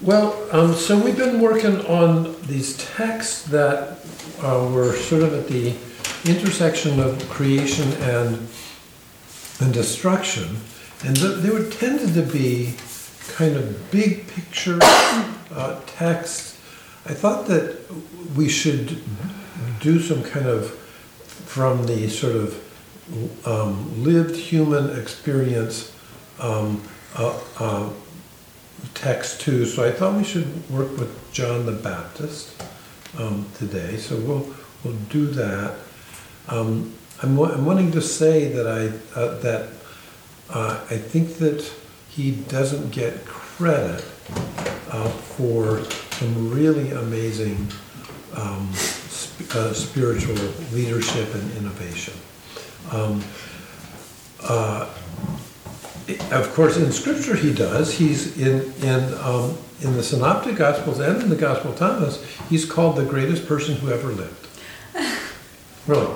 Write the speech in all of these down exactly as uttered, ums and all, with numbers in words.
Well, um, so we've been working on these texts that uh, were sort of at the intersection of creation and and destruction, and th- they were tended to be kind of big picture uh, text. I thought that we should do some kind of from the sort of um, lived human experience um, uh, uh, text too. So I thought we should work with John the Baptist um, today. So we'll we'll do that. Um, I'm, wa- I'm wanting to say that I uh, that uh, I think that he doesn't get credit uh, for some really amazing um, sp- uh, spiritual leadership and innovation. Um, uh, of course, in Scripture he does. He's in in um, in the Synoptic Gospels and in the Gospel of Thomas. He's called the greatest person who ever lived. Really.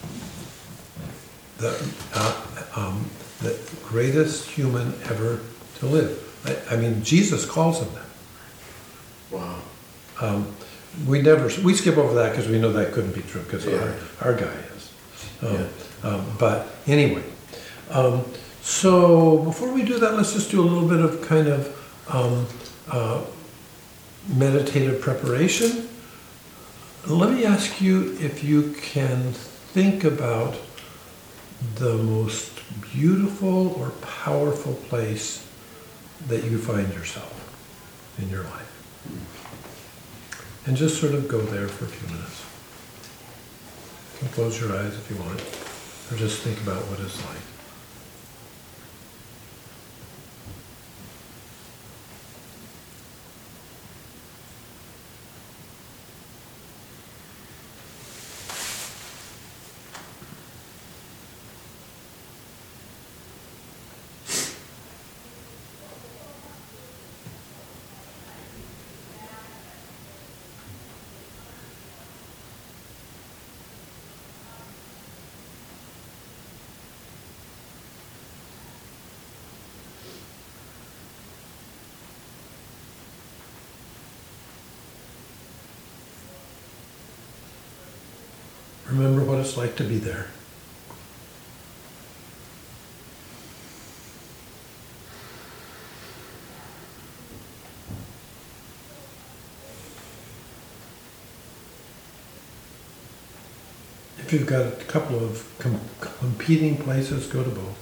The, uh, um, the greatest human ever to live. I, I mean, Jesus calls him that. Wow. Um, we never, we skip over that because we know that couldn't be true because Yeah. our, our guy is. Um, Yeah. um, but anyway, um, so before we do that, let's just do a little bit of kind of um, uh, meditative preparation. Let me ask you if you can think about the most beautiful or powerful place that you find yourself in your life. And just sort of go there for a few minutes. You can close your eyes if you want, or just think about what it's like. Remember what it's like to be there. If you've got a couple of com- competing places, go to both.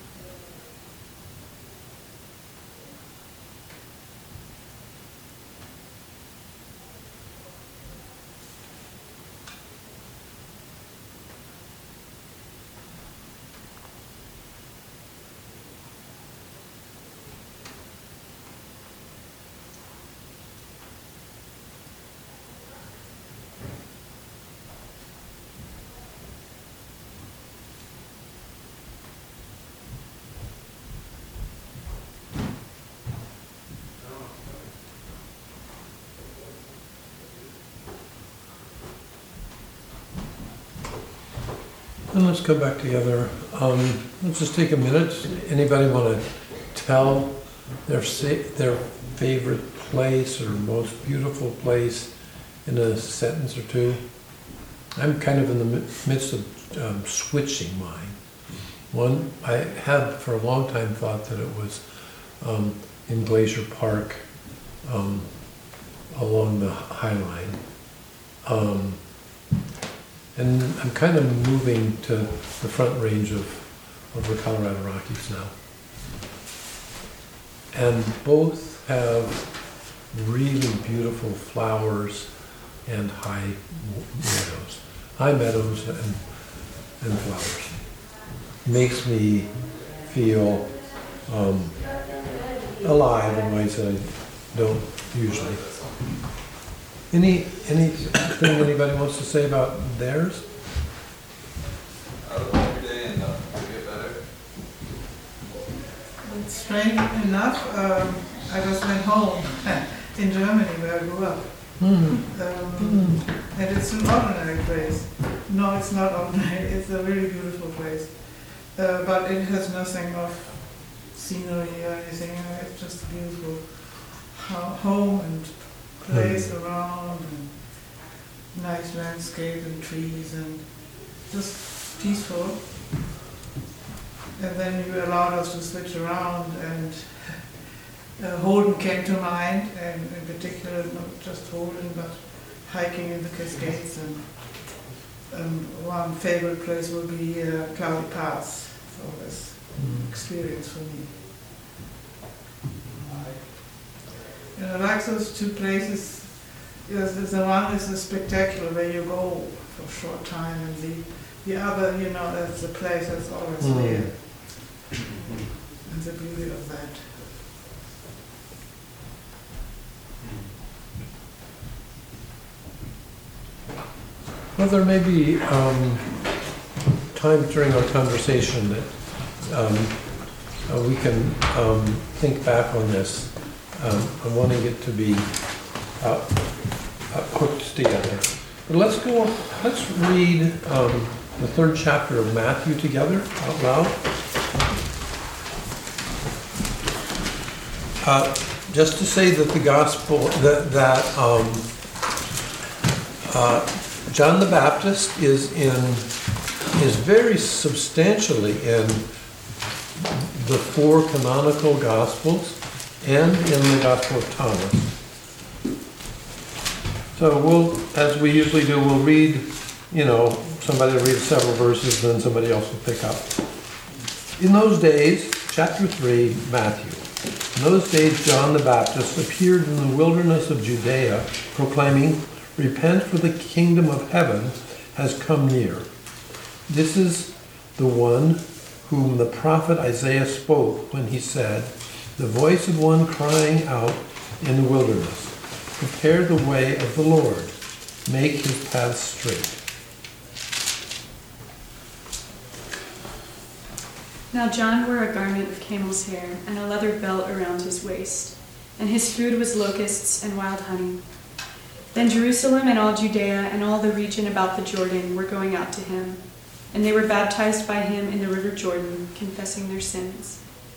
And let's go back together. Um, let's just take a minute. Anybody want to tell their sa- their favorite place or most beautiful place in a sentence or two? I'm kind of in the mi- midst of um, switching mine. One, I had for a long time thought that it was um, in Glacier Park um, along the High Line. Um, And I'm kind of moving to the front range of, of the Colorado Rockies now. And both have really beautiful flowers and high meadows. High meadows and, and flowers. Makes me feel um, alive in ways that I don't usually. Any anything anybody wants to say about theirs? Out of every day and uh, to get better. Strange enough, um, I just went home in Germany where I grew up. Hmm. Um, and it's an ordinary place. No, it's not ordinary, it's a really beautiful place. Uh, but it has nothing of scenery or anything, it's just beautiful. How, home and place around, and nice landscape and trees and just peaceful. And then you allowed us to switch around, and uh, Holden came to mind, and in particular not just Holden but hiking in the Cascades, and um, one favorite place will be uh, Cloudy Pass. So this experience for me. And I like those two places. Yes, the one is a spectacular where you go for a short time, and the the other, you know, that's the place that's always Mm. there, and the beauty of that. Well, there may be um, times during our conversation that um, uh, we can um, think back on this. Um, I'm wanting it to be uh, uh, hooked together. But let's go, let's read um, the third chapter of Matthew together out loud. Uh, just to say that the gospel, that, that um, uh, John the Baptist is in, is very substantially in the four canonical gospels and in the Gospel of Thomas. So we'll, as we usually do, we'll read, you know, somebody will read several verses, then somebody else will pick up. In those days, chapter three, Matthew. In those days, John the Baptist appeared in the wilderness of Judea, proclaiming, "Repent, for the kingdom of heaven has come near." This is the one whom the prophet Isaiah spoke when he said, "The voice of one crying out in the wilderness, prepare the way of the Lord, make his paths straight." Now John wore a garment of camel's hair and a leather belt around his waist, and his food was locusts and wild honey. Then Jerusalem and all Judea and all the region about the Jordan were going out to him, and they were baptized by him in the river Jordan, confessing their sins.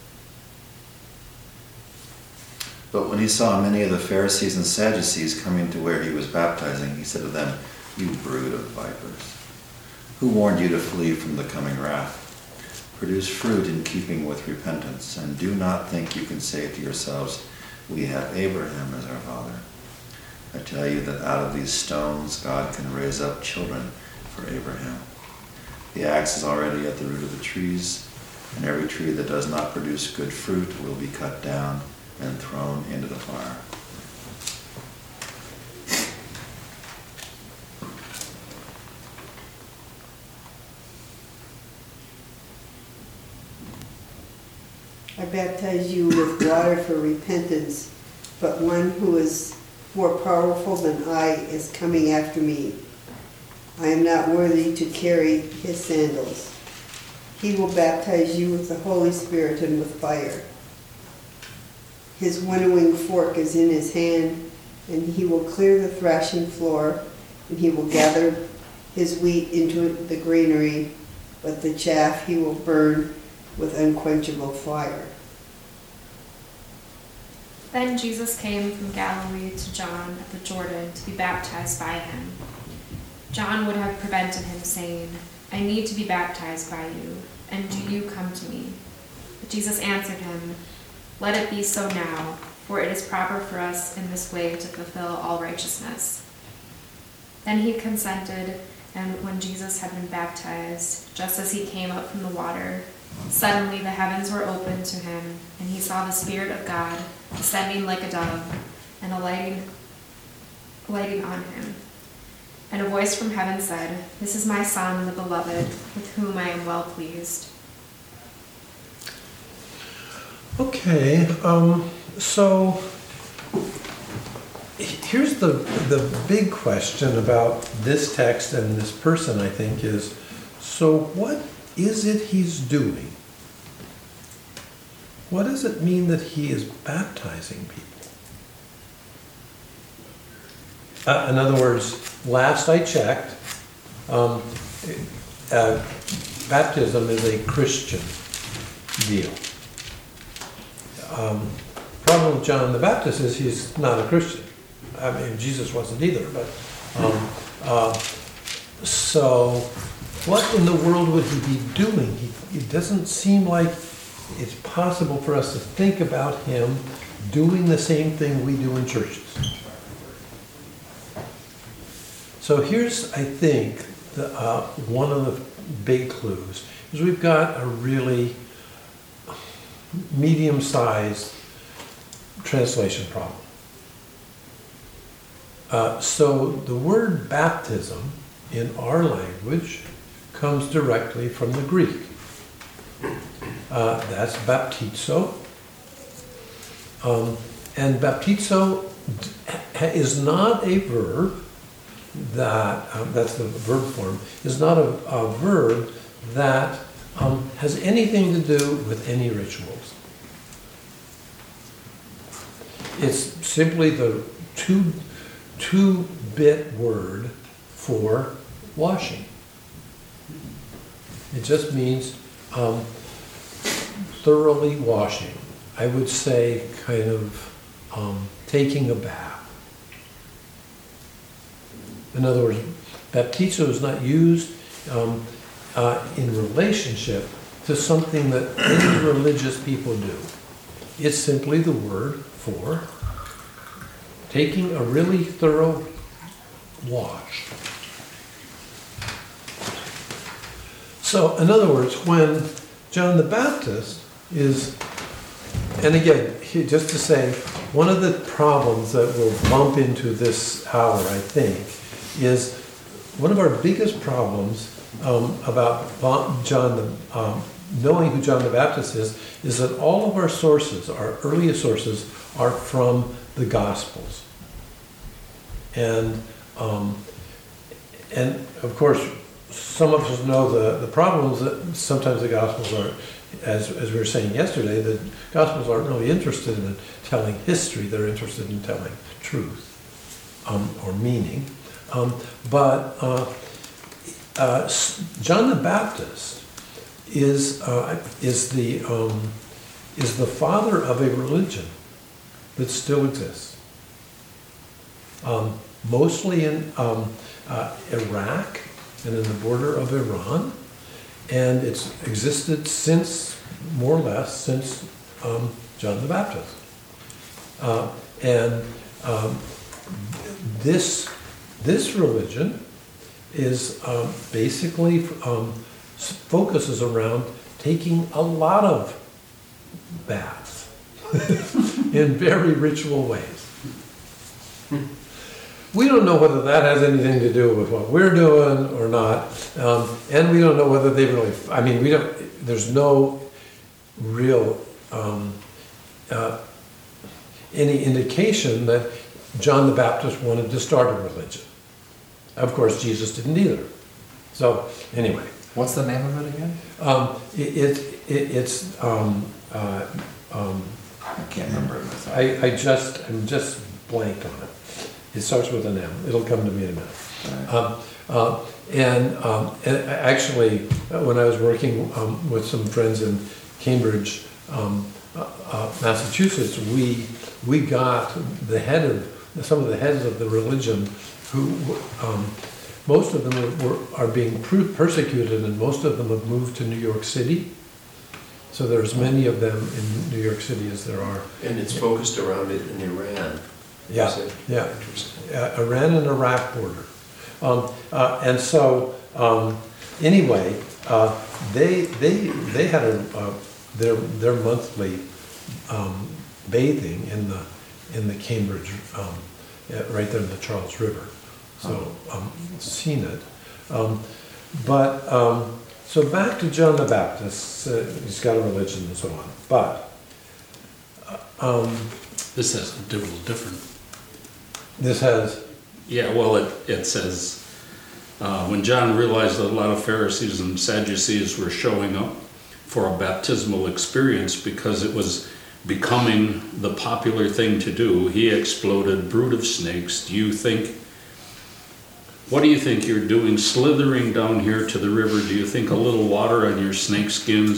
But when he saw many of the Pharisees and Sadducees coming to where he was baptizing, he said to them, "You brood of vipers, who warned you to flee from the coming wrath? Produce fruit in keeping with repentance, and do not think you can say to yourselves, 'We have Abraham as our father.' I tell you that out of these stones God can raise up children for Abraham. The axe is already at the root of the trees, and every tree that does not produce good fruit will be cut down and thrown into the fire." I baptize you with water for repentance, but one who is more powerful than I is coming after me. I am not worthy to carry his sandals. He will baptize you with the Holy Spirit and with fire. His winnowing fork is in his hand, and he will clear the threshing floor, and he will gather his wheat into the granary, but the chaff he will burn with unquenchable fire. Then Jesus came from Galilee to John at the Jordan to be baptized by him. John would have prevented him, saying, "I need to be baptized by you, and do you come to me?" But Jesus answered him, "Let it be so now, for it is proper for us in this way to fulfill all righteousness." Then he consented, and when Jesus had been baptized, just as he came up from the water, suddenly the heavens were opened to him, and he saw the Spirit of God descending like a dove and alighting, alighting on him. And a voice from heaven said, "This is my Son, the Beloved, with whom I am well pleased." Okay, um, so here's the the big question about this text and this person, I think, is, so what is it he's doing? What does it mean that he is baptizing people? Uh, in other words, last I checked, um, uh, baptism is a Christian deal. Um, problem with John the Baptist is he's not a Christian. I mean, Jesus wasn't either, but, um, uh, so what in the world would he be doing? He, it doesn't seem like it's possible for us to think about him doing the same thing we do in churches. So here's, I think, the, uh, one of the big clues, is we've got a really medium-sized translation problem. Uh, so the word baptism in our language comes directly from the Greek. Uh, that's baptizo. Um, and baptizo is not a verb that, um, that's the verb form, is not a, a verb that um, has anything to do with any rituals. It's simply the two, two-bit word for washing. It just means um, thoroughly washing. I would say kind of um, taking a bath. In other words, baptizo is not used um, uh, in relationship to something that any religious people do. It's simply the word for taking a really thorough wash. So, in other words, when John the Baptist is, and again, he- just to say, one of the problems that we'll bump into this hour, I think, is one of our biggest problems um, about John, the, um, knowing who John the Baptist is, is that all of our sources, our earliest sources, are from the Gospels. And, um, and of course, some of us know the, the problems that sometimes the Gospels are, as, as we were saying yesterday, the Gospels aren't really interested in telling history, they're interested in telling truth um, or meaning. Um, but uh, uh, John the Baptist is, uh, is, the, um, is the father of a religion that still exists. Um, mostly in um, uh, Iraq and in the border of Iran, and it's existed since, more or less, since um, John the Baptist. Uh, and um, this, this religion is um, basically um, focuses around taking a lot of baths in very ritual ways. We don't know whether that has anything to do with what we're doing or not, um, and we don't know whether they really, I mean, we don't, there's no real, um, uh, any indication that John the Baptist wanted to start a religion. Of course, Jesus didn't either. So, anyway. What's the name of it again? Um, it, it, it, it's, um, uh, um, I can't remember it myself. I, I just, I'm just blank on it. It starts with an M. It'll come to me in a minute. Right. Um, uh, and, um, and actually, uh, when I was working um, with some friends in Cambridge, um, uh, uh, Massachusetts, we we got the head of some of the heads of the religion, who um, most of them were, are being persecuted, and most of them have moved to New York City. So there's many of them in New York City as there are. And it's focused around it in Iran. Yeah, Is it? yeah. Interesting. Uh, Iran and Iraq border. Um, uh, and so, um, anyway, uh, they, they, they had a, uh, their, their monthly um, bathing in the, in the Cambridge, um, uh, right there in the Charles River. So, um, seen it. Um, but, um, so back to John the Baptist, uh, he's got a religion and so on. But, uh, um, This has a little different. this has, Yeah, well, it, it says, uh, when John realized that a lot of Pharisees and Sadducees were showing up for a baptismal experience because it was becoming the popular thing to do, he exploded, "Brood of snakes, do you think, what do you think you're doing slithering down here to the river? Do you think a little water on your snake skins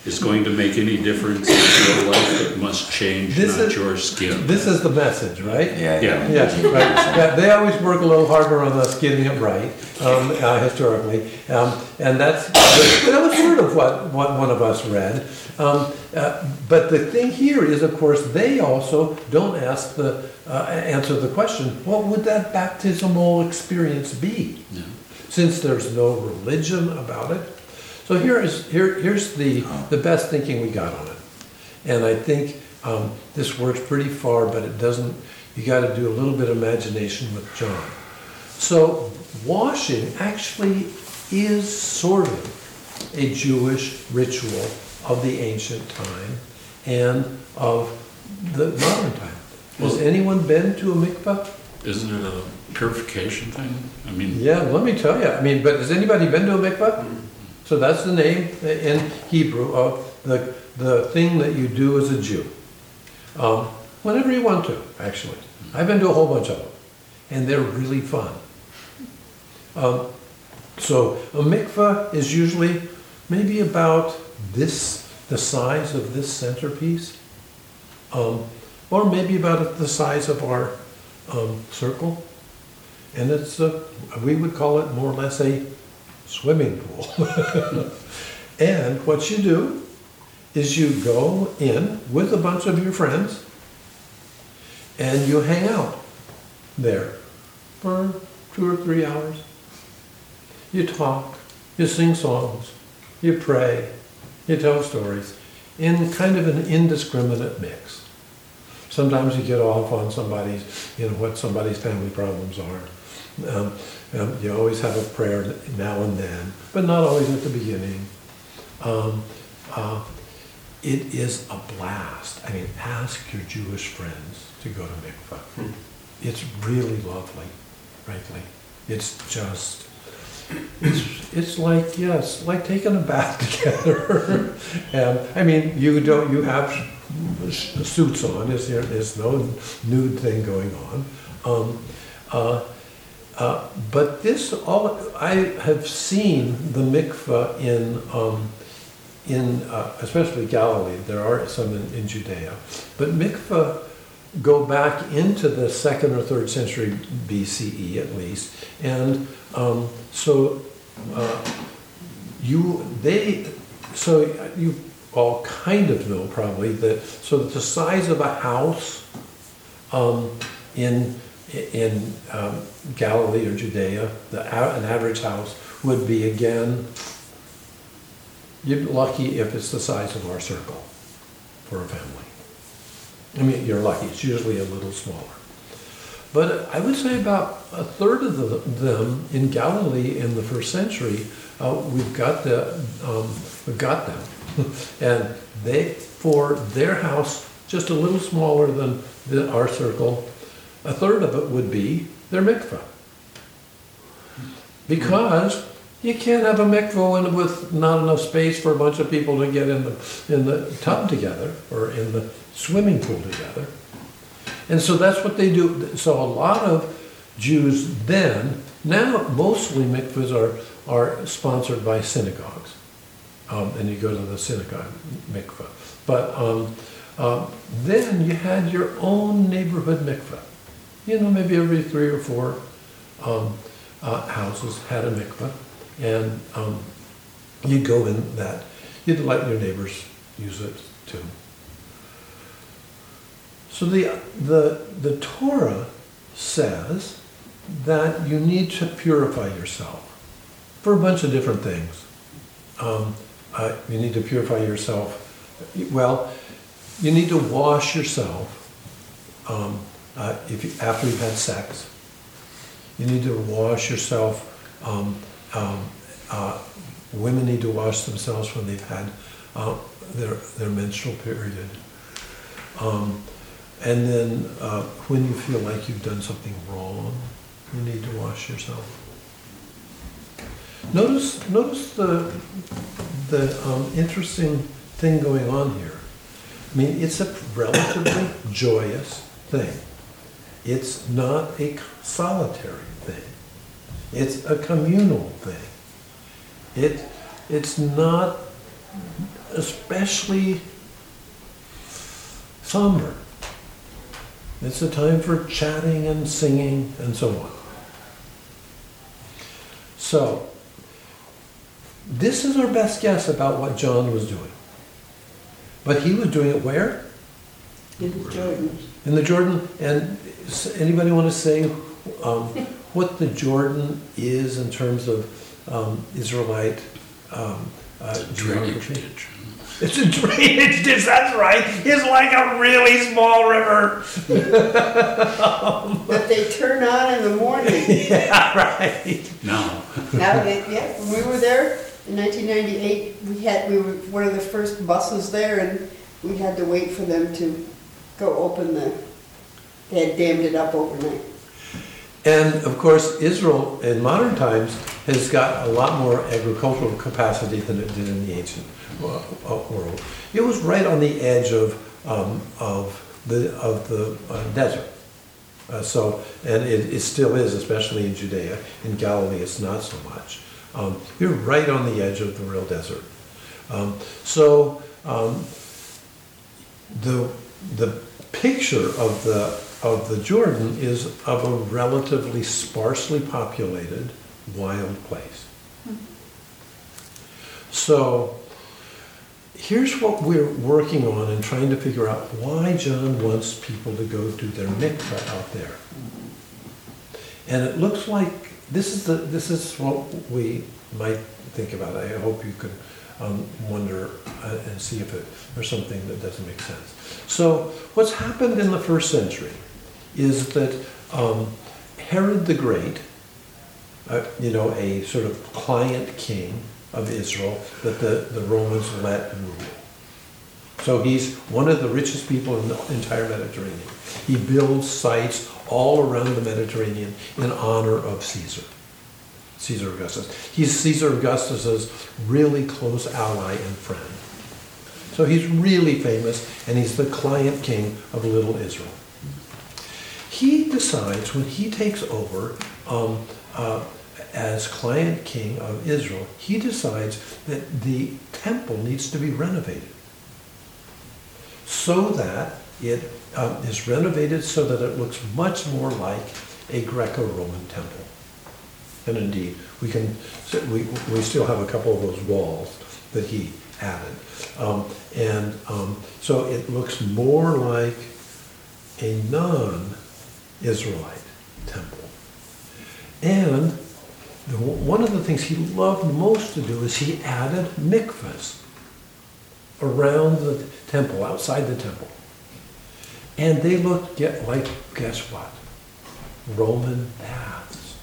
is going to make any difference in your life, it must change, This not is- your skin. This is the message, right? Yeah, Yeah. Yes, right. Yeah, they always work a little harder on us getting it right, um, uh, historically. Um, and that's, that was sort of what, what one of us read. Um, uh, but the thing here is, of course, they also don't ask the, uh, answer the question, what would that baptismal experience be? Yeah. Since there's no religion about it. So here is, here, here's the, the best thinking we got on it. And I think um, this works pretty far, but it doesn't, you got to do a little bit of imagination with John. So washing actually is sort of a Jewish ritual of the ancient time and of the modern time. Has Well- anyone been to a mikvah? Isn't it a purification thing? I mean, Yeah, let me tell you. I mean, but has anybody been to a mikvah? So that's the name in Hebrew of the, the thing that you do as a Jew. Um, whenever you want to, actually. I've been to a whole bunch of them, and they're really fun. Um, so a mikvah is usually maybe about this, the size of this centerpiece, um, or maybe about the size of our um, circle. And it's, a, we would call it more or less a swimming pool. And what you do is you go in with a bunch of your friends and you hang out there for two or three hours. You talk, you sing songs, you pray, you tell stories in kind of an indiscriminate mix. Sometimes you get off on somebody's, you know, what somebody's family problems are. Um, um, you always have a prayer now and then, but not always at the beginning. Um, uh, it is a blast. I mean, ask your Jewish friends to go to mikvah. Hmm. It's really lovely, frankly. It's just, it's, it's like, yes, like taking a bath together. And I mean, you don't, you have suits on. There's, there's no nude thing going on. Um, uh, Uh, but this, all I have seen the mikvah in, um, in uh, especially Galilee. There are some in, in Judea, but mikvah go back into the second or third century B C E at least, and um, so uh, you they so you all kind of know probably that so that the size of a house um, in in um, Galilee or Judea, the, an average house would be again, you're lucky if it's the size of our circle for a family. I mean, you're lucky, it's usually a little smaller. But I would say about a third of the, them in Galilee in the first century, uh, we've got the, um, we've got them. And they, for their house, just a little smaller than the, our circle, a third of it would be their mikvah. Because you can't have a mikvah in, with not enough space for a bunch of people to get in the, in the tub together or in the swimming pool together. And so that's what they do. So a lot of Jews then, now mostly mikvahs are, are sponsored by synagogues. Um, and you go to the synagogue mikvah. But um, uh, then you had your own neighborhood mikvah. You know, maybe every three or four um, uh, houses had a mikvah, and um, you'd go in that. You'd let your neighbors use it too. So the the the Torah says that you need to purify yourself for a bunch of different things. Um, uh, you need to purify yourself. Well, you need to wash yourself. Um, Uh, if you, after you've had sex, you need to wash yourself. Um, um, uh, women need to wash themselves when they've had uh, their their menstrual period. Um, and then uh, when you feel like you've done something wrong, you need to wash yourself. Notice notice the the um, interesting thing going on here. I mean, it's a relatively joyous thing. It's not a solitary thing. It's a communal thing. It, it's not especially somber. It's a time for chatting and singing and so on. So, this is our best guess about what John was doing. But he was doing it where? In the Jordan. In the Jordan. And s- anybody want to say um, what the Jordan is in terms of um, Israelite um, uh, Drainage geography? ditch. It's a drainage ditch, that's right. It's like a really small river. That they turn on in the morning. Yeah, right. No. Now, they, yeah, when we were there in nineteen ninety-eight, we had, we were one of the first buses there, and we had to wait for them to go open the, they had dammed it up overnight. And of course, Israel in modern times has got a lot more agricultural capacity than it did in the ancient uh, uh, world. It was right on the edge of um, of the of the uh, desert. Uh, so, and it, it still is, especially in Judea. In Galilee, it's not so much. Um, you're right on the edge of the real desert. Um, so, um, the the picture of the of the Jordan is of a relatively sparsely populated, wild place. So, here's what we're working on and trying to figure out why John wants people to go do their mikvah out there. And it looks like this is the this is what we might think about. I hope you could um, wonder uh, and see if it, there's something that doesn't make sense. So what's happened in the first century is that um, Herod the Great, uh, you know, a sort of client king of Israel that the, the Romans let rule. So he's one of the richest people in the entire Mediterranean. He builds sites all around the Mediterranean in honor of Caesar, Caesar Augustus. He's Caesar Augustus's really close ally and friend. So he's really famous, and he's the client king of little Israel. He decides when he takes over um, uh, as client king of Israel, he decides that the temple needs to be renovated so that it um, is renovated so that it looks much more like a Greco-Roman temple. And indeed, we can we, we still have a couple of those walls that he added. Um, and um, so it looks more like a non-Israelite temple. And the, one of the things he loved most to do is he added mikvahs around the temple, outside the temple. And they looked get, like, guess what? Roman baths.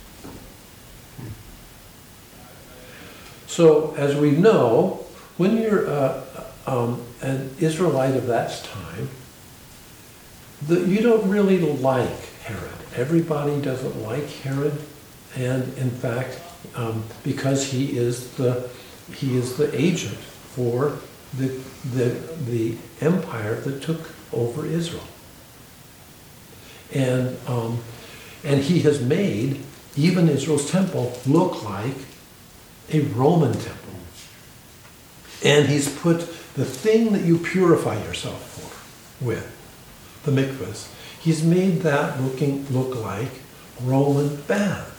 So, as we know, when you're uh, um, an Israelite of that time, the, you don't really like Herod. Everybody doesn't like Herod, and in fact, um, because he is the he is the agent for the the the empire that took over Israel, and um, and he has made even Israel's temple look like a Roman temple, and he's put the thing that you purify yourself for with the mikvahs. He's made that looking look like Roman baths.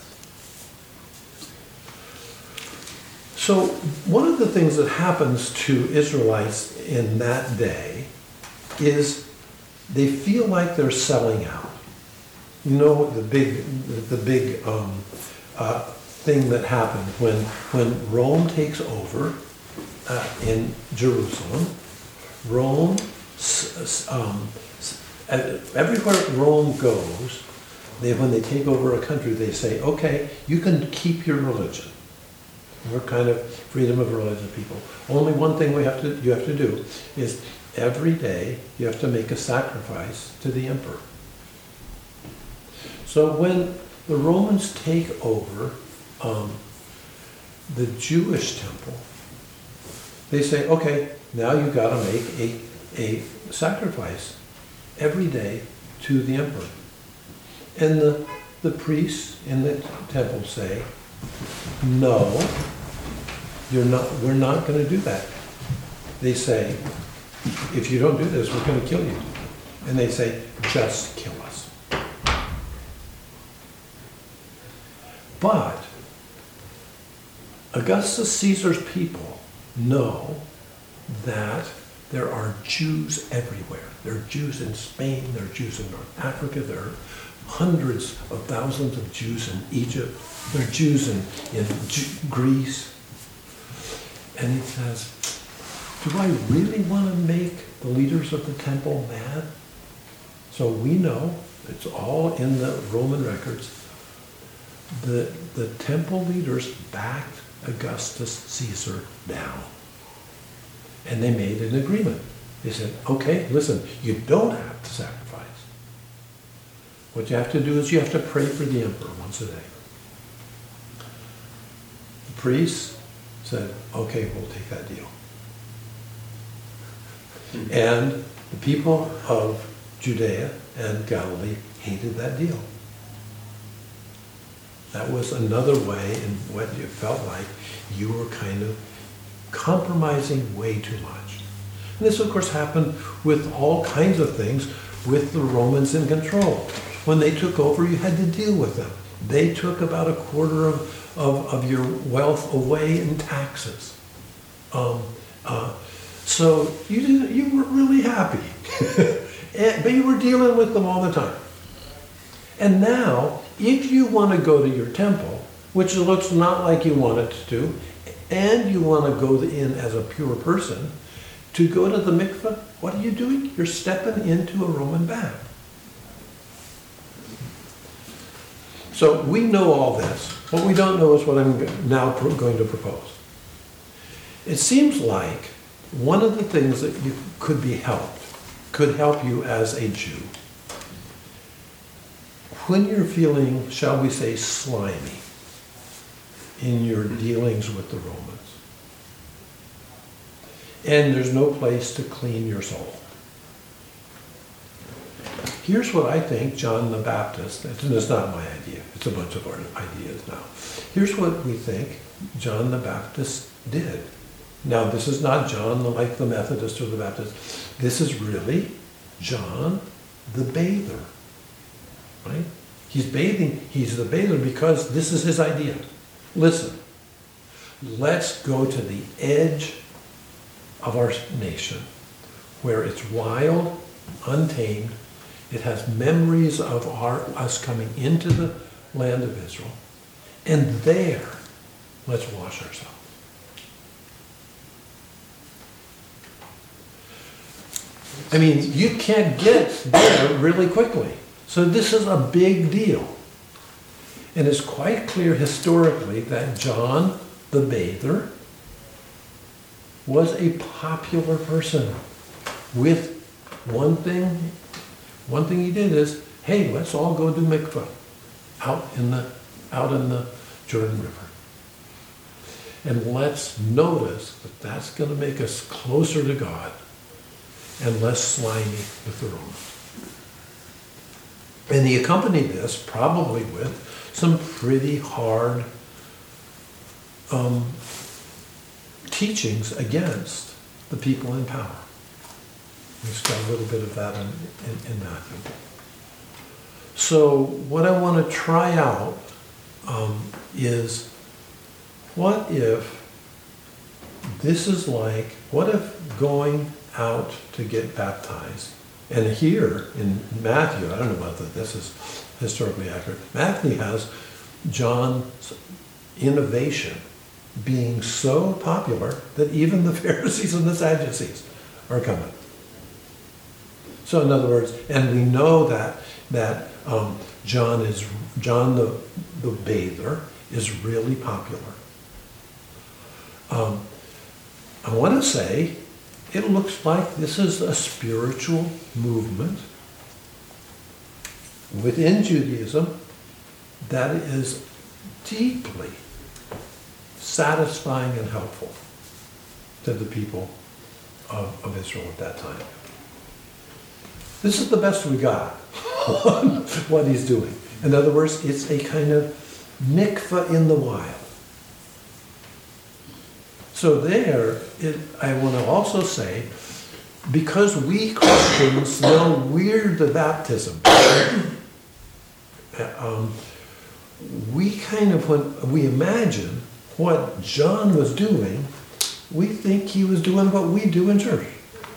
So one of the things that happens to Israelites in that day is they feel like they're selling out. You know the big the big um, uh, thing that happened when when Rome takes over uh, in Jerusalem. Rome, um, everywhere Rome goes, they when they take over a country, they say, "Okay, you can keep your religion. We're kind of freedom of religion people. Only one thing we have to you have to do is every day you have to make a sacrifice to the emperor." So when the Romans take over um, the Jewish temple, they say, "Okay, now you got to make a a sacrifice every day to the emperor." And the the priests in the temple say, "No, you're not. We're not going to do that. they say, if you don't do this, we're gonna kill you. And they say, just kill us. But Augustus Caesar's people know that there are Jews everywhere. There are Jews in Spain, there are Jews in North Africa, there are hundreds of thousands of Jews in Egypt, there are Jews in, in Ju- Greece. And he says, do I really want to make the leaders of the temple mad? So we know, it's all in the Roman records, the, the temple leaders backed Augustus Caesar down. And they made an agreement. They said, okay, listen, you don't have to sacrifice. What you have to do is you have to pray for the emperor once a day. The priests said, okay, we'll take that deal. And the people of Judea and Galilee hated that deal. That was another way in what you felt like you were kind of compromising way too much. And this, of course, happened with all kinds of things with the Romans in control. When they took over, you had to deal with them. They took about a quarter of, of, of your wealth away in taxes. Um, uh, so you didn't, you were really happy. and, but you were dealing with them all the time. And now, if you want to go to your temple, which it looks not like you want it to do, and you want to go in as a pure person, to go to the mikveh, what are you doing? You're stepping into a Roman bath. So we know all this. What we don't know is what I'm now going to propose. It seems like one of the things that you could be helped, could help you as a Jew, when you're feeling, shall we say, slimy in your dealings with the Romans, and there's no place to clean your soul. Here's what I think John the Baptist, and it's not my idea, it's a bunch of our ideas now. Here's what we think John the Baptist did. Now, this is not John the, like the Methodist or the Baptist. This is really John the bather, right? He's bathing, he's the bather because this is his idea. Listen, let's go to the edge of our nation where it's wild, untamed. It has memories of our, us coming into the land of Israel. And there, let's wash ourselves. I mean, you can't get there really quickly. So this is a big deal. And it's quite clear historically that John the Bather was a popular person with one thing. One thing he did is, hey, let's all go do mikvah out in the, out in the Jordan River. And let's notice that that's going to make us closer to God and less slimy with the Romans. And he accompanied this probably with some pretty hard um, teachings against the people in power. We've got a little bit of that in, in, in Matthew. So what I want to try out um, is, what if this is like, what if going out to get baptized, and here in Matthew, I don't know whether this is historically accurate, Matthew has John's innovation being so popular that even the Pharisees and the Sadducees are coming. So in other words, and we know that that um, John is John the the bather is really popular. Um, I want to say it looks like this is a spiritual movement within Judaism that is deeply satisfying and helpful to the people of, of Israel at that time. This is the best we got on what he's doing. In other words, it's a kind of mikveh in the wild. So there, it, I want to also say, because we Christians know we're the baptism, um, we kind of, when we imagine what John was doing, we think he was doing what we do in church.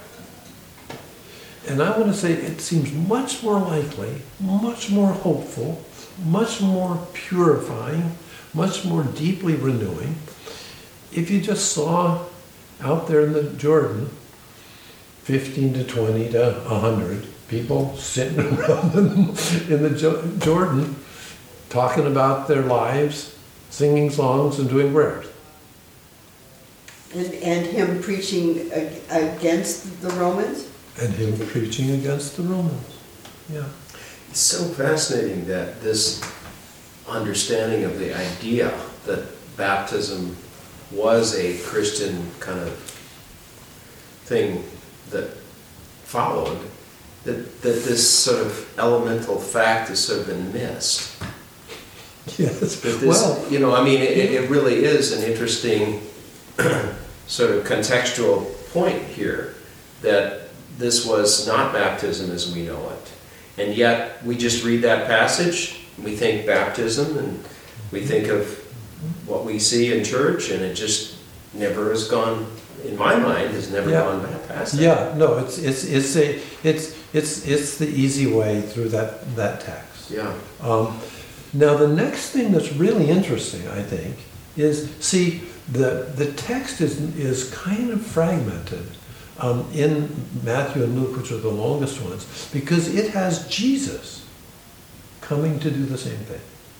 And I want to say it seems much more likely, much more hopeful, much more purifying, much more deeply renewing, if you just saw out there in the Jordan, fifteen to twenty to one hundred people sitting around in, in the Jo- Jordan, talking about their lives, singing songs and doing prayers. And, and him preaching ag- against the Romans? And him preaching against the Romans. Yeah. It's so fascinating that this understanding of the idea that baptism was a Christian kind of thing that followed, that, that this sort of elemental fact has sort of been missed. Yes. That this, Well, you know, I mean, it, it really is an interesting sort of contextual point here, that this was not baptism as we know it. And yet, we just read that passage, and we think baptism, and we think of what we see in church, and it just never has gone, in my mind, has never Yeah. gone back past that. yeah, no, it's it's it's a it's it's it's the easy way through that that text. Yeah. Um, now the next thing that's really interesting, I think, is see the the text is is kind of fragmented um, in Matthew and Luke, which are the longest ones, because it has Jesus coming to do the same thing.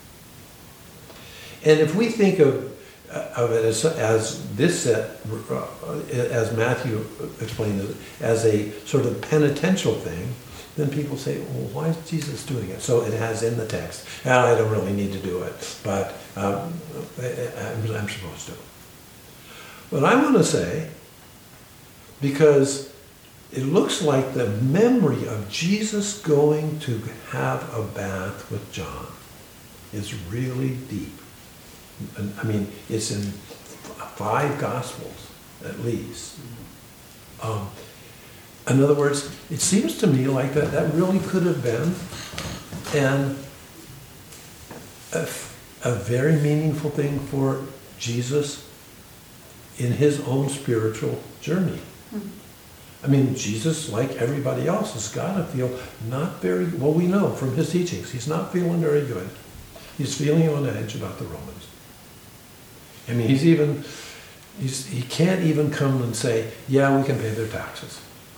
And if we think of of it as, as this set, uh, as Matthew explained it, as a sort of penitential thing, then people say, well, why is Jesus doing it? So it has in the text, and I don't really need to do it, but um, I'm, I'm supposed to. But I want to say, because it looks like the memory of Jesus going to have a bath with John is really deep. I mean, it's in five Gospels, at least. Um, in other words, it seems to me like that that really could have been an, a, a very meaningful thing for Jesus in his own spiritual journey. I mean, Jesus, like everybody else, has got to feel not very, well, we know from his teachings, he's not feeling very good. He's feeling on edge about the Romans. I mean, he's even, he's, he can't even come and say, yeah, we can pay their taxes.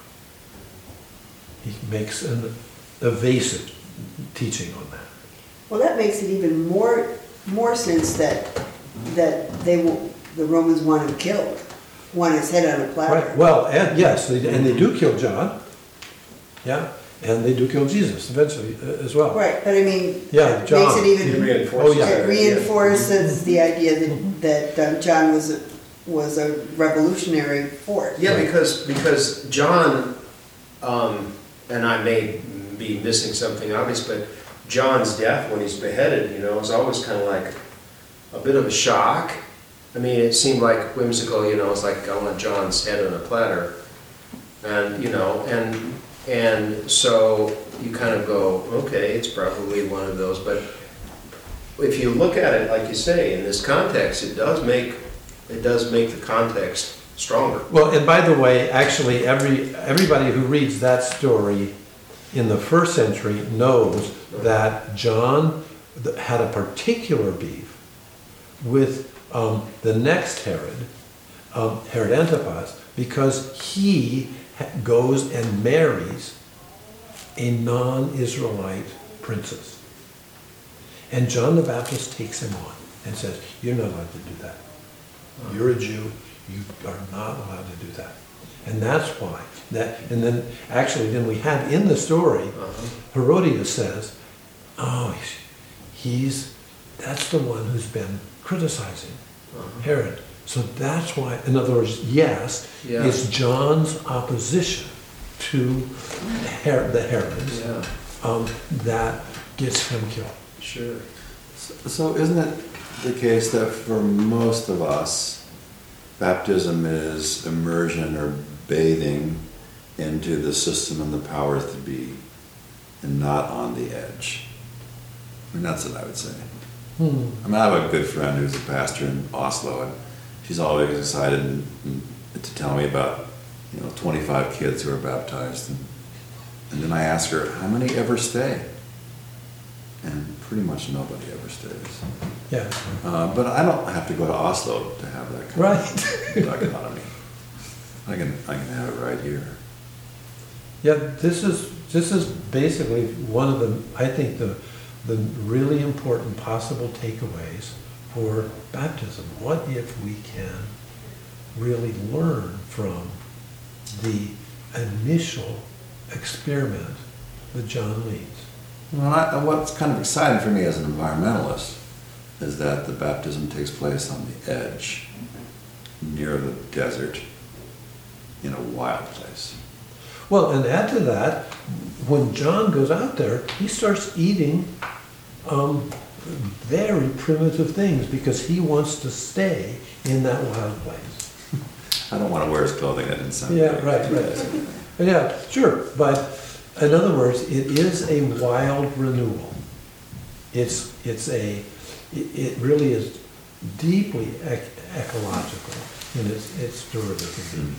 He makes an evasive teaching on that. Well, that makes it even more, more sense that, that they, will- the Romans want him killed, want his head on a platter. Right, well, and yes, they, and they do kill John, yeah, and they do kill Jesus eventually uh, as well. Right, but I mean, Yeah, it John. makes it He even, reinforces Oh, yeah. it that. reinforces the idea that, that um, John was, a- was a revolutionary force. Yeah, because, because John, um, and I may be missing something obvious, but John's death when he's beheaded, you know, is always kind of like a bit of a shock. I mean, it seemed like whimsical, you know, it's like I want John's head on a platter. And, you know, and, and so you kind of go, okay, it's probably one of those, but if you look at it, like you say, in this context, it does make, it does make the context stronger. Well, and by the way, actually, every everybody who reads that story in the first century knows that John th- had a particular beef with um, the next Herod, um, Herod Antipas, because he ha- goes and marries a non-Israelite princess. And John the Baptist takes him on and says, you're not allowed to do that. You're a Jew. You are not allowed to do that. And that's why. That, and then, actually, then we have in the story, Uh-huh. Herodias says, oh, he's, he's, that's the one who's been criticizing Uh-huh. Herod. So that's why, in other words, yes, Yeah. it's John's opposition to Her- the Herods Yeah, um, that gets him killed. sure. So so isn't it the case that for most of us, baptism is immersion or bathing into the system and the powers to be, and not on the edge. I mean, that's what I would say. Hmm. I mean, I have a good friend who's a pastor in Oslo, and she's always excited and, and to tell me about, you know, twenty-five kids who are baptized. And, and then I ask her, how many ever stay? And pretty much nobody ever stays. Yeah, Uh, but I don't have to go to Oslo to have that kind right. of dichotomy. I can, I can have it right here. Yeah, this is, this is basically one of the, I think, the, the really important possible takeaways for baptism. What if we can really learn from the initial experiment that John leads? Well, I, what's kind of exciting for me as an environmentalist is that the baptism takes place on the edge, near the desert, in a wild place. Well, and add to that, when John goes out there, he starts eating um, very primitive things because he wants to stay in that wild place. I don't want to wear his clothing, that didn't sound Yeah, good. right, right. Yeah, sure, but in other words, it is a wild renewal. It's, it's a, it it really is deeply ec- ecological in its, its derivative.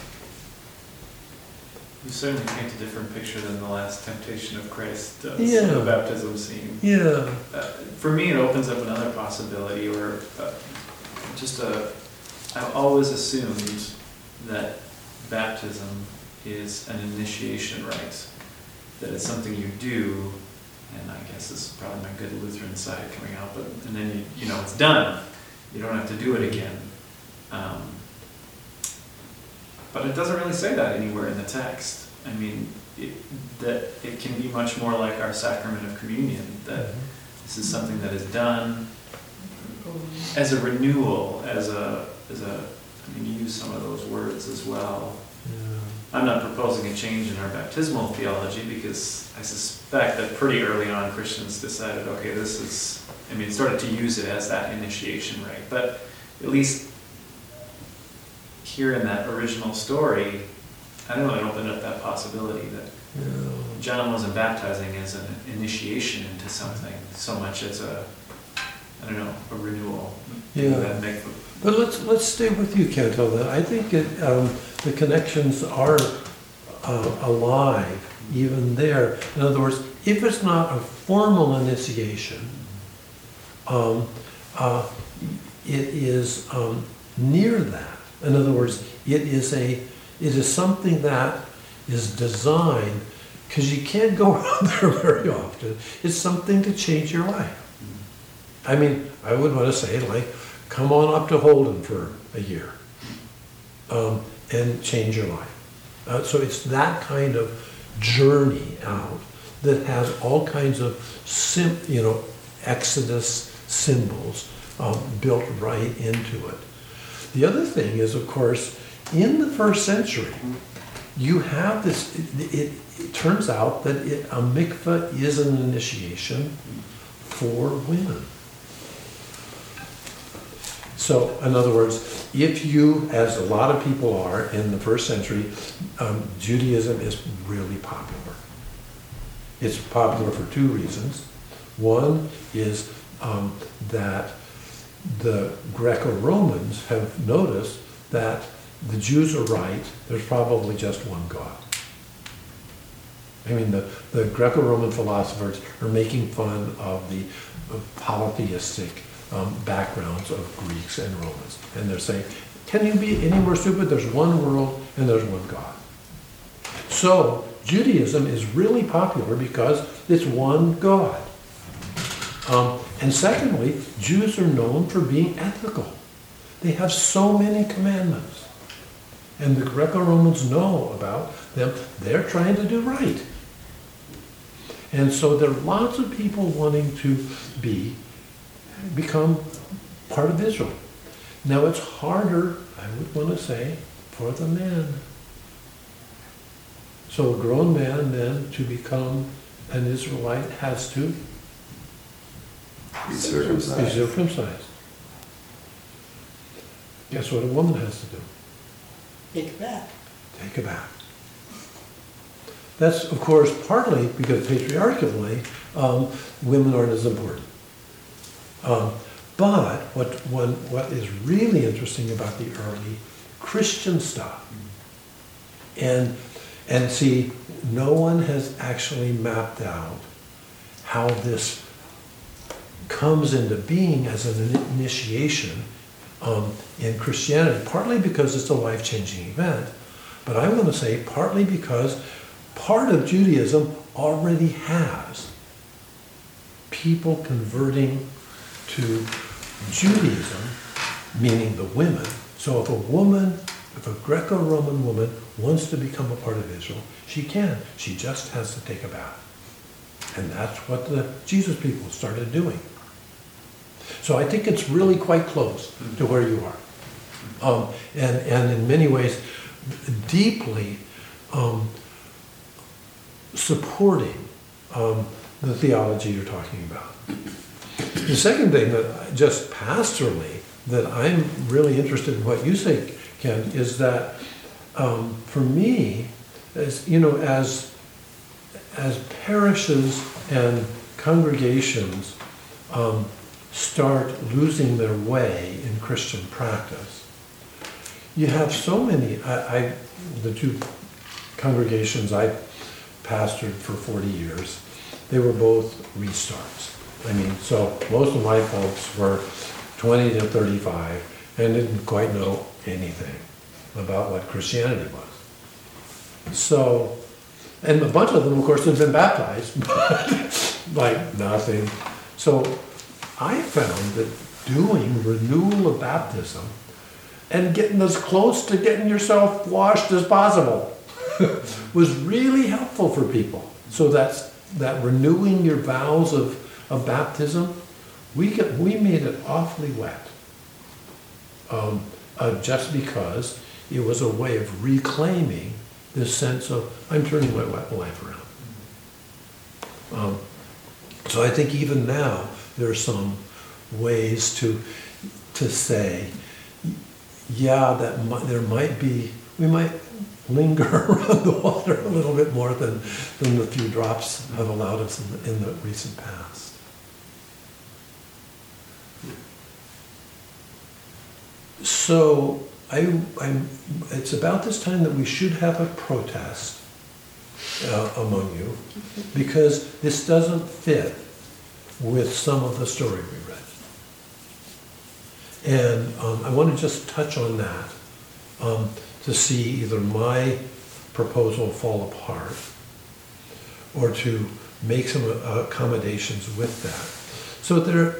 You certainly paint a different picture than the last temptation of Christ does, Yeah. the baptism scene. Yeah, Uh, for me, it opens up another possibility, or uh, just a, I've always assumed that baptism is an initiation rite, that it's something you do, and I guess this is probably my good Lutheran side coming out, but, and then you, you know, it's done. You don't have to do it again. Um, But it doesn't really say that anywhere in the text. I mean, it, that it can be much more like our sacrament of communion, that this is something that is done as a renewal, as a, as a, I mean, you use some of those words as well. yeah. I'm not proposing a change in our baptismal theology because I suspect that pretty early on Christians decided, okay, this is, I mean, started to use it as that initiation rite. But at least here in that original story, I don't know, it opened up that possibility that Yeah. John wasn't baptizing as an initiation into something so much as a, I don't know, a renewal. Yeah. That make, But let's, let's stay with you, Kent, on that. I think it, um, the connections are uh, alive even there. In other words, if it's not a formal initiation, um, uh, it is um, near that. In other words, it is a, it is something that is designed, because you can't go around there very often. It's something to change your life. I mean, I would want to say, like, come on up to Holden for a year um, and change your life. Uh, so it's that kind of journey out that has all kinds of, sim, you know, Exodus symbols um, built right into it. The other thing is, of course, in the first century, you have this, it, it, it turns out that it, a mikveh is an initiation for women. So, in other words, if you, as a lot of people are in the first century, um, Judaism is really popular. It's popular for two reasons. One is um, that the Greco-Romans have noticed that the Jews are right, there's probably just one God. I mean, the, the Greco-Roman philosophers are making fun of the of polytheistic um, backgrounds of Greeks and Romans. And they're saying, can you be any more stupid? There's one world and there's one God. So Judaism is really popular because it's one God. Um, and secondly, Jews are known for being ethical. They have so many commandments. And the Greco-Romans know about them. They're trying to do right. And so there are lots of people wanting to be, become part of Israel. Now it's harder, I would want to say, for the men. So a grown man then to become an Israelite has to Be circumcised. be circumcised. guess what a woman has to do? Take it back. Take a bath. That's, of course, partly because patriarchally, um, women aren't as important. Um, but what, one, what is really interesting about the early Christian stuff, and, and see, no one has actually mapped out how this comes into being as an initiation um, in Christianity, partly because it's a life-changing event, but I want to say partly because part of Judaism already has people converting to Judaism, meaning the women. So if a woman, if a Greco-Roman woman wants to become a part of Israel, she can. She just has to take a bath. And that's what the Jesus people started doing. So I think it's really quite close to where you are. Um, and, and in many ways, deeply um, supporting um, the theology you're talking about. The second thing that I- just pastorally, that I'm really interested in what you say, Ken, is that um, for me, as you know, as as parishes and congregations um, start losing their way in Christian practice, you have so many. I, I the two congregations I pastored for forty years, they were both restarts. I mean, so most of my folks were twenty to thirty-five and didn't quite know anything about what Christianity was. So, and a bunch of them, of course, had been baptized, but like nothing. So I found that doing renewal of baptism and getting as close to getting yourself washed as possible was really helpful for people. So that's that renewing your vows of, of baptism, we get, we made it awfully wet. Um, uh, just because it was a way of reclaiming this sense of, I'm turning my life around. Um, so I think even now, there are some ways to, to say, yeah, that mi- there might be, we might linger around the water a little bit more than, than the few drops have allowed us in the, in the recent past. So I, I'm, it's about this time that we should have a protest uh, among you, because this doesn't fit with some of the story we read. And um, I want to just touch on that um, to see either my proposal fall apart or to make some uh, accommodations with that. So there,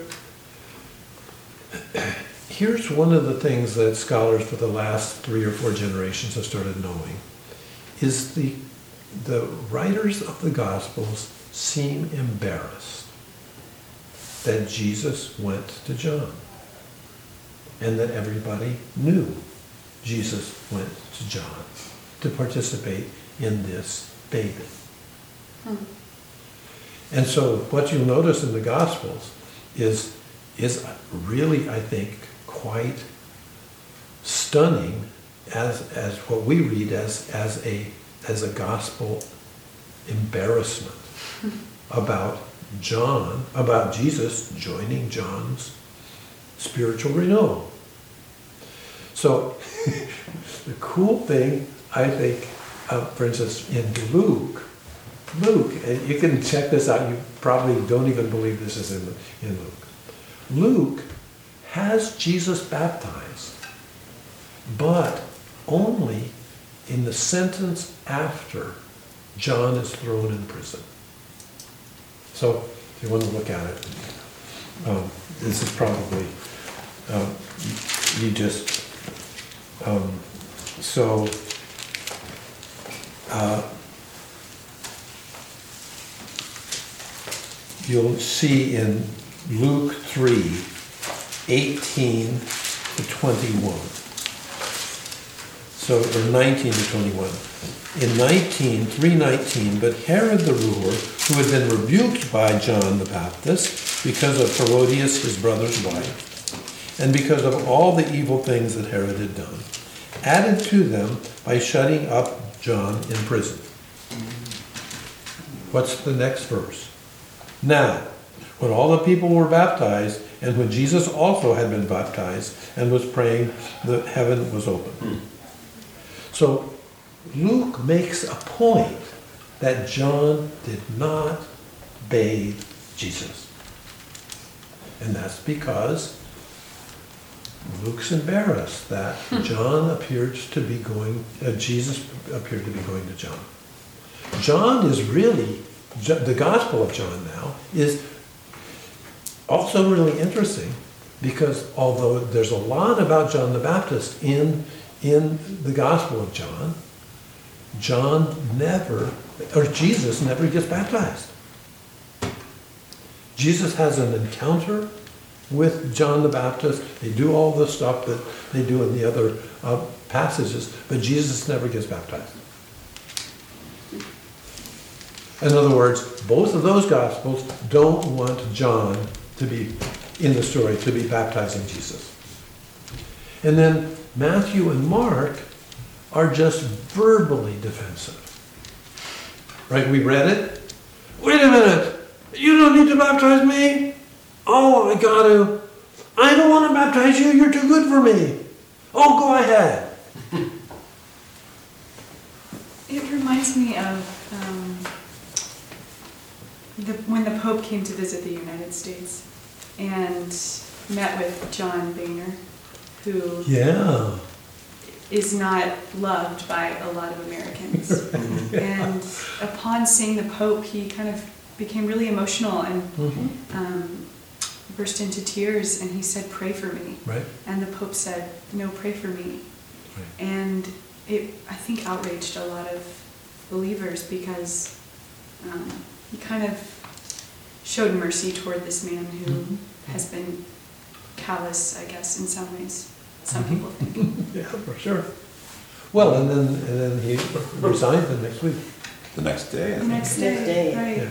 here's one of the things that scholars for the last three or four generations have started knowing, is the, the writers of the Gospels seem embarrassed that Jesus went to John and that everybody knew Jesus went to John to participate in this bathing. Hmm. And so what you'll notice in the Gospels is, is really, I think, quite stunning as, as what we read as, as, a, as a gospel embarrassment about John, about Jesus joining John's spiritual renewal. So the cool thing, I think, uh, for instance, in Luke, Luke, and you can check this out, you probably don't even believe this is in, in Luke. Luke has Jesus baptized, but only in the sentence after John is thrown in prison. So if you want to look at it, um, this is probably, um, you just, um, so, uh, you'll see in Luke three, eighteen to twenty-one. So, or nineteen to twenty-one. In nineteen, three nineteen, but Herod the ruler, who had been rebuked by John the Baptist because of Herodias, his brother's wife, and because of all the evil things that Herod had done, added to them by shutting up John in prison. What's the next verse? Now, when all the people were baptized, and when Jesus also had been baptized and was praying, the heaven was open. So Luke makes a point that John did not bathe Jesus. And that's because Luke's embarrassed that John appears to be going, uh, Jesus appeared to be going to John. John is really, the Gospel of John now is also really interesting because although there's a lot about John the Baptist in, in the Gospel of John, John never, or Jesus never gets baptized. Jesus has an encounter with John the Baptist. They do all the stuff that they do in the other uh, passages, but Jesus never gets baptized. In other words, both of those Gospels don't want John to be in the story, to be baptizing Jesus. And then Matthew and Mark are just verbally defensive. Right? We read it. Wait a minute. You don't need to baptize me? Oh, I got to. I don't want to baptize you. You're too good for me. Oh, go ahead. It reminds me of um, the, when the Pope came to visit the United States and met with John Boehner, who Yeah. is not loved by a lot of Americans. And upon seeing the Pope, he kind of became really emotional and Mm-hmm. um, burst into tears, and he said, "Pray for me." Right. And the Pope said, "No, pray for me." Right. And it, I think, outraged a lot of believers because um, he kind of showed mercy toward this man who Mhm. has been callous, I guess, in some ways. Some Mhm. people think. Yeah, for sure. Well, and then and then he resigned the next week. The next day, I The think. next Next day, day. Yeah. right. Right.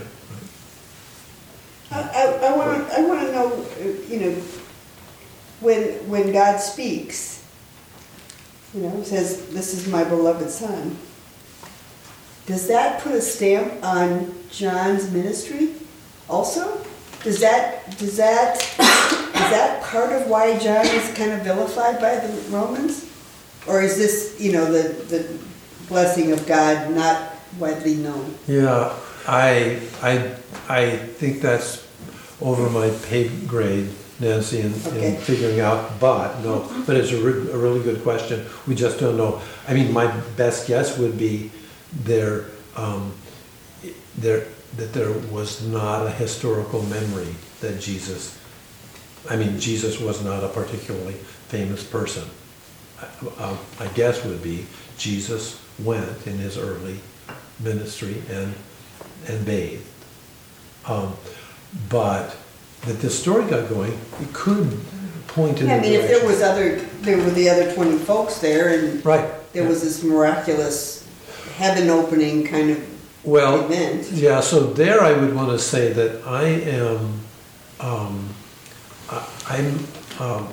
I, I, I want to I want to know, uh, you know, when when God speaks, you know, says, "This is my beloved son." Does that put a stamp on John's ministry? Also, does that does that is that part of why John is kind of vilified by the Romans, or is this, you know, the the blessing of God not widely known? Yeah, I I I think that's over my pay grade, Nancy, in, Okay. in figuring out. But no, but it's a, re- a really good question. We just don't know. I mean, my best guess would be there um, there that there was not a historical memory that Jesus. I mean, Jesus was not a particularly famous person. I, uh, I guess would be Jesus went in his early ministry and and bathed. Um, but that this story got going, it could point in Yeah, I the mean, if there direction. was other, there were the other twenty folks there, and Right. there yeah. was this miraculous heaven opening kind of Well, event. yeah, so there I would want to say that I am, um, I- I'm, um,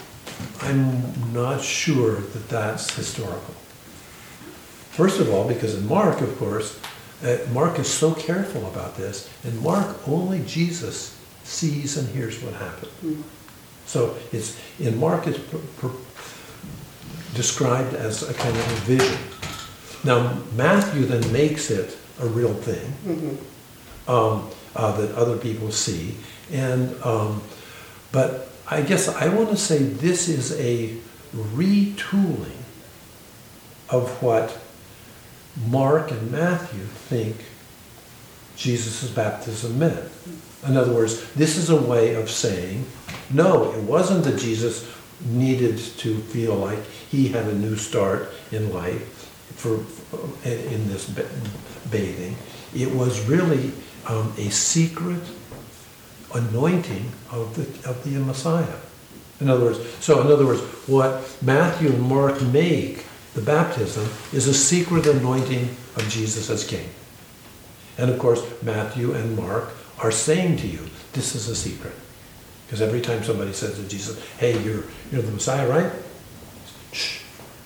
I'm not sure that that's historical. First of all, because in Mark, of course, uh, Mark is so careful about this. In Mark, only Jesus sees and hears what happened. Mm. So it's, in Mark, it's pr- pr- described as a kind of a vision. Now, Matthew then makes it a real thing Mhm. um, uh, that other people see. And, um, but I guess I want to say this is a retooling of what Mark and Matthew think Jesus' baptism meant. In other words, this is a way of saying, no, it wasn't that Jesus needed to feel like he had a new start in life for in this ba- bathing. It was really um, a secret anointing of the of the Messiah. In other words, so in other words, what Matthew and Mark make the baptism is a secret anointing of Jesus as king. And of course, Matthew and Mark are saying to you, this is a secret. Because every time somebody says to Jesus, hey, you're, you're the Messiah, right? Shh.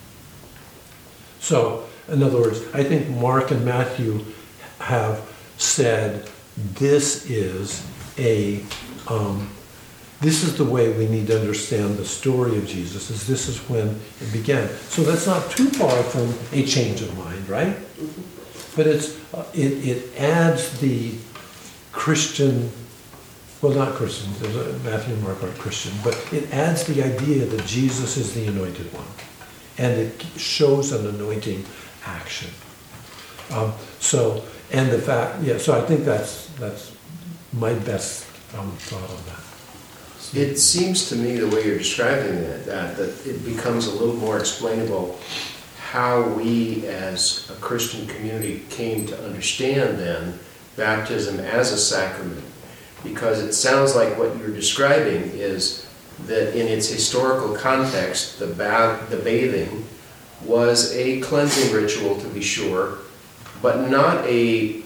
So, in other words, I think Mark and Matthew have said this is a, um, this is the way we need to understand the story of Jesus, is this is when it began. So that's not too far from a change of mind, right? But it's, uh, it, it adds the Christian, well, not Christian, there's a, Matthew and Mark aren't Christian, but it adds the idea that Jesus is the anointed one. And it shows an anointing action. Um, so, and the fact, yeah, so I think that's, that's my best um, thought on that. It seems to me, the way you're describing it, that, that it becomes a little more explainable how we as a Christian community came to understand then baptism as a sacrament. Because it sounds like what you're describing is that in its historical context, the, ba- the bathing was a cleansing ritual, to be sure, but not a,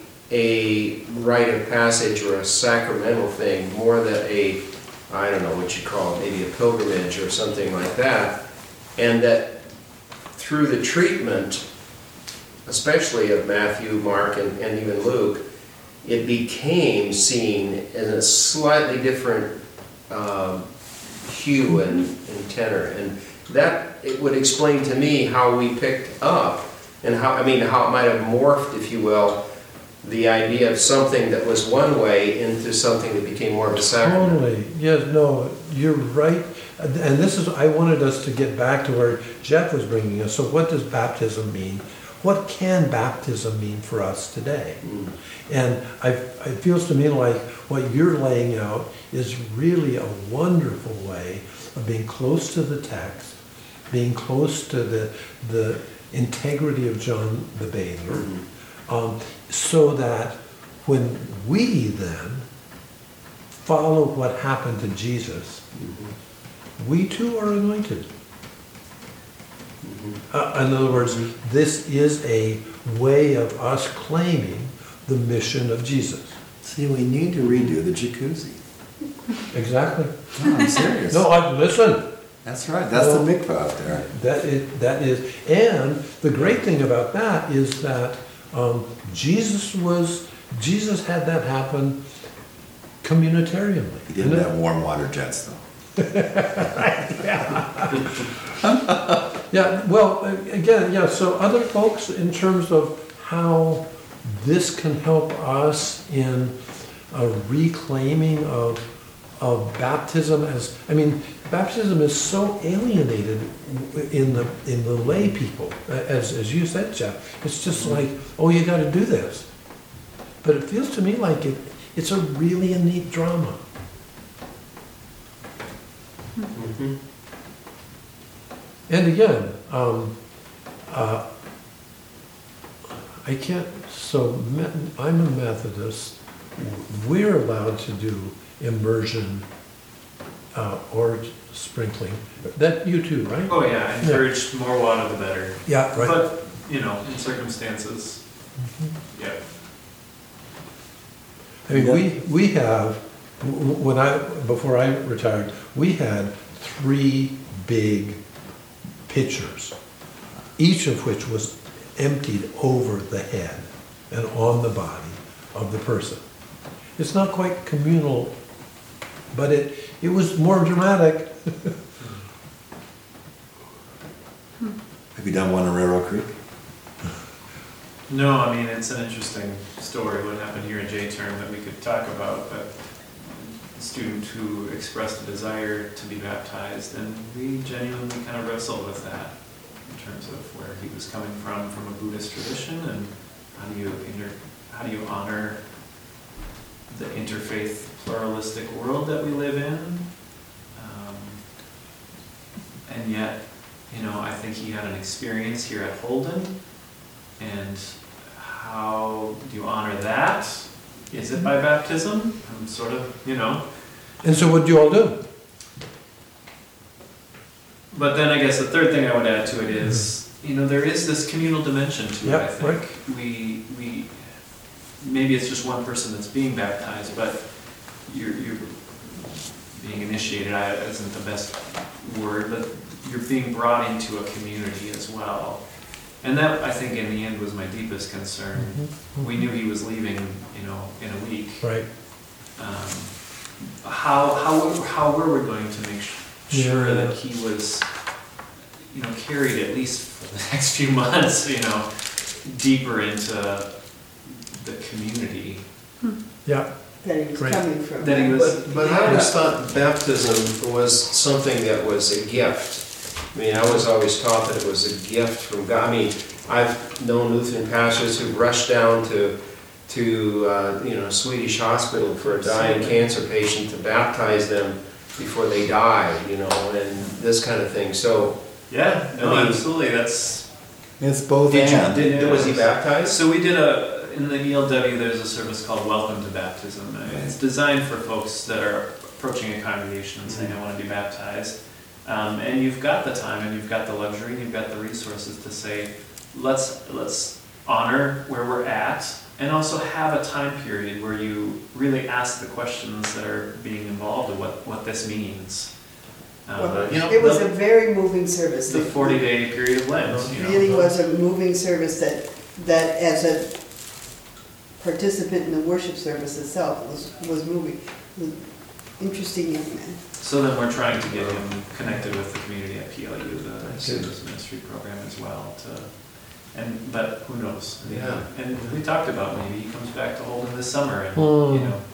a rite of passage or a sacramental thing, more than a, I don't know what you call it, maybe a pilgrimage or something like that. And that through the treatment, especially of Matthew, Mark, and, and even Luke, it became seen in a slightly different um, hue and, and tenor. And that, it would explain to me how we picked up, and how, I mean, how it might have morphed, if you will, the idea of something that was one way into something that became more of a sacrament. Totally, yes, no, you're right. And this is, I wanted us to get back to where Jeff was bringing us. So what does baptism mean? What can baptism mean for us today? Mm. And I, it feels to me like what you're laying out is really a wonderful way of being close to the text, being close to the, the integrity of John the Bather, Mm-hmm. um, so that when we then follow what happened to Jesus, Mm-hmm. we too are anointed. Mm-hmm. Uh, in other words, this is a way of us claiming the mission of Jesus. See, we need to redo the jacuzzi. Exactly. No, I'm serious. No, I, listen. That's right. That's Well, the mikvah out there. That is, that is, and the great thing about that is that um, Jesus was, Jesus had that happen communitarianly. He didn't have warm water jets, though. Yeah, well, again, yeah, so other folks, in terms of how this can help us in a reclaiming of, of baptism as, I mean, baptism is so alienated in the, in the lay people, as, as you said, Jeff. It's just like, oh, you gotta do this. But it feels to me like it, it's a really a neat drama. Mm-hmm. And again, um, uh, I can't, so Me- I'm a Methodist. We're allowed to do immersion uh, or sprinkling. That you too, right? Oh yeah, I encourage more water the better. Yeah, right. But, you know, in circumstances, yeah. I mean, we, we have, w- w- when I, before I retired, we had three big pitchers, each of which was emptied over the head and on the body of the person. It's not quite communal, but it, it was more dramatic. Have you done one in Railroad Creek? No, I mean, it's an interesting story, what happened here in J-term that we could talk about, but a student who expressed a desire to be baptized, and we genuinely kind of wrestled with that in terms of where he was coming from, from a Buddhist tradition, and how do you inter, how do you honor the interfaith pluralistic world that we live in, um, and yet, you know, I think he had an experience here at Holden. And how do you honor that? Is it by baptism? I'm sort of, you know. And so what do you all do? But then I guess the third thing I would add to it is, you know, there is this communal dimension to Yeah, it, I think. right. We, we, maybe it's just one person that's being baptized, but you're, you're being initiated I- isn't the best word, but you're being brought into a community as well. And that, I think, in the end was my deepest concern. Mhm. We knew he was leaving, you know, in a week. Right. Um, How, how, how were we going to make sure Yeah. that he was, you know, carried at least for the next few months, you know, deeper into the community? Yeah. That he was Right. coming from. That he was, But, but I always thought baptism was something that was a gift. I mean, I was always taught that it was a gift from God. I mean, I've known Lutheran pastors who rushed down to, to, uh, you know, Swedish hospital for a dying cancer patient to baptize them before they died, you know, and this kind of thing. So, yeah, no, I mean- absolutely, that's, It's both did you, and. did, was he baptized? so we did a, in the E L W, there's a service called Welcome to Baptism. And it's designed for folks that are approaching a congregation and saying, I want to be baptized. Um, and you've got the time and you've got the luxury and you've got the resources to say, let's, let's honor where we're at and also have a time period where you really ask the questions that are being involved in what, what this means. Um, Well, you know, It was the- a very moving service. the forty-day period of Lent, you It know. really was a moving service that, that as a participant in the worship service itself was, was moving. Interesting young man. So then we're trying to get him connected with the community at P L U, the students ministry program as well to, and, but who knows? I mean, Yeah. And we talked about maybe he comes back to Holden this summer and, Hmm. you know.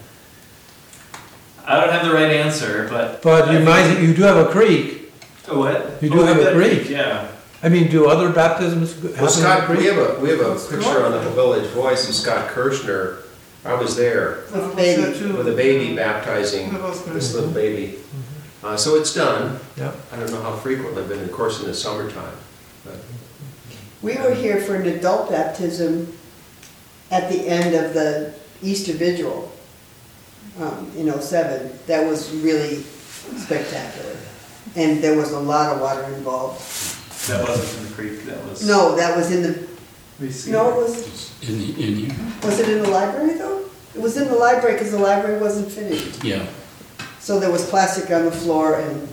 I don't have the right answer, but. But you I might, think- you do have a creek. Oh, what? You do Oh, have a that creek. Yeah. I mean, do other baptisms happen in Well, the Scott, we creek? have a, we have a picture on the Village Voice of Scott Kirshner. I was there With baby. with a baby baptizing That was this good. little baby. Uh, so it's done. Yeah. I don't know how frequently, but of course in the summertime. But We were here for an adult baptism at the end of the Easter Vigil um, in oh seven. That was really spectacular. And there was a lot of water involved. That wasn't in the creek, that was. No, that was in the, We see. no, it was, In, in here? was it in the library though? It was in the library because the library wasn't finished. Yeah. So there was plastic on the floor and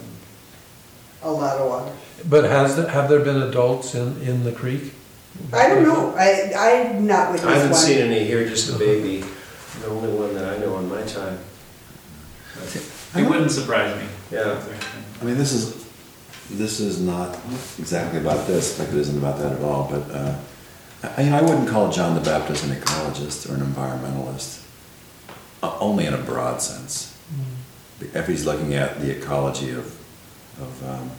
a lot of water. But has, there- have there been adults in, in the creek? I don't know, I, I've not I witnessed haven't one. seen any here, just a baby. The only one that I know in my time. It wouldn't surprise me. Yeah. I mean, this is, this is not exactly about this, in fact, it isn't about that at all, but, uh, I, you know, I wouldn't call John the Baptist an ecologist or an environmentalist, uh, only in a broad sense. If he's looking at the ecology of, of um,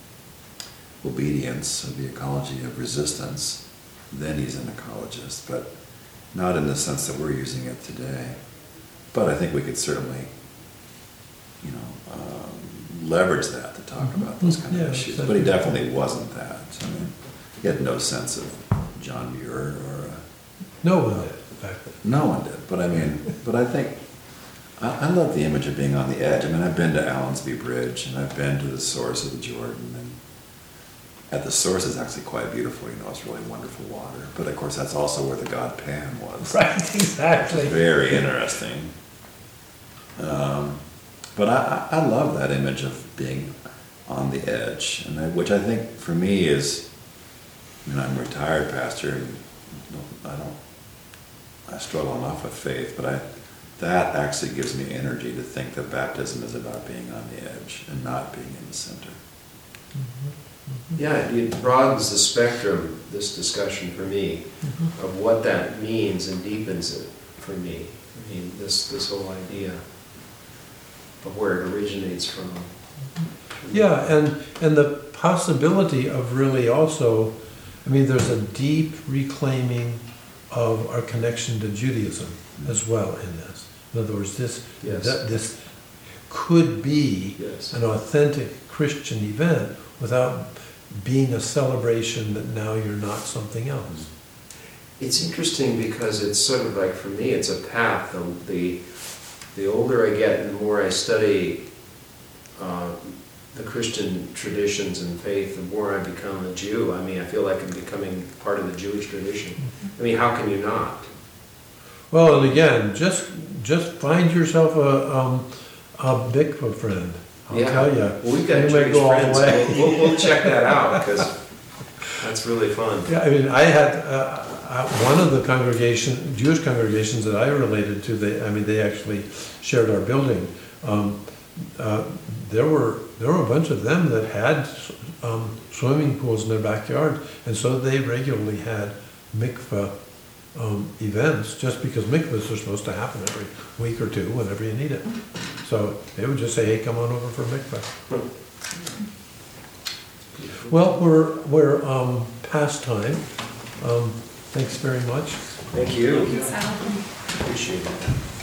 obedience, of the ecology of resistance, then he's an ecologist, but not in the sense that we're using it today. But I think we could certainly, you know, um, leverage that to talk about those kind of Yeah, issues. exactly. But he definitely wasn't that. I mean, he had no sense of John Muir or, uh, No one did, in fact. no one did. But I mean, but I think, I, I love the image of being on the edge. I mean, I've been to Allensby Bridge and I've been to the source of the Jordan, and at the source is actually quite beautiful, you know, it's really wonderful water. But of course, that's also where the god Pan was. Right, exactly. Very interesting. Um, but I, I I love that image of being on the edge, and I, which I think for me is, I mean, I'm a retired pastor, and I don't, I struggle enough with faith, but I, that actually gives me energy to think that baptism is about being on the edge and not being in the center. Yeah, it broadens the spectrum, this discussion for me, of what that means and deepens it for me. I mean, this, this whole idea of where it originates from. Yeah, and, and the possibility of really also, I mean, there's a deep reclaiming of our connection to Judaism as well in this. In other words, this, Yes. that this could be Yes. an authentic Christian event without being a celebration that now you're not something else. It's interesting because it's sort of like, for me, it's a path. The, the, the older I get and the more I study uh, the Christian traditions and faith, the more I become a Jew. I mean, I feel like I'm becoming part of the Jewish tradition. I mean, how can you not? Well, and again, just, just find yourself a, um, a mikvah friend. I'll Yeah. tell you. Well, we've got You may Jewish go all the friends, way. we'll, we'll, we'll check that out, because that's really fun. Yeah, I mean, I had, uh, uh, one of the congregation, Jewish congregations that I related to, they, I mean, they actually shared our building. Um, uh, There were, there were a bunch of them that had um, swimming pools in their backyard, and so they regularly had mikveh um, events, just because mikvahs are supposed to happen every week or two, whenever you need it. So they would just say, hey, come on over for mikveh. Well, we're, we're um, past time. Um, Thanks very much. Thank you. Thanks, Al. Appreciate it.